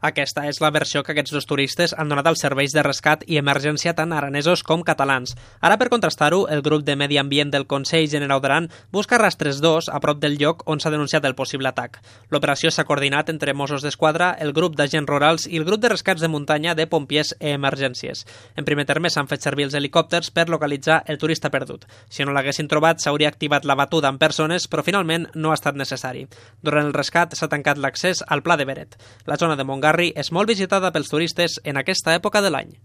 Aquesta és la versió que aquests dos turistes han donat als serveis de rescat i emergència tant aranesos com catalans. Ara, per contrastar-ho, el grup de Medi Ambient del Consell Generau d'Aran busca rastres 2 a prop del lloc on s'ha denunciat el possible atac. L'operació s'ha coordinat entre Mossos d'Esquadra, el grup d'agents rurals i el grup de rescats de muntanya de pompiers i emergències. En primer terme s'han fet servir els helicòpters per localitzar el turista perdut. Si no l'haguessin trobat, s'hauria activat la batuda amb persones, però finalment no ha estat necessari. Durant el rescat s'ha tancat l'accés al Pla de Beret. La zona de Montgarri és molt visitada pels turistes en aquesta època de l'any.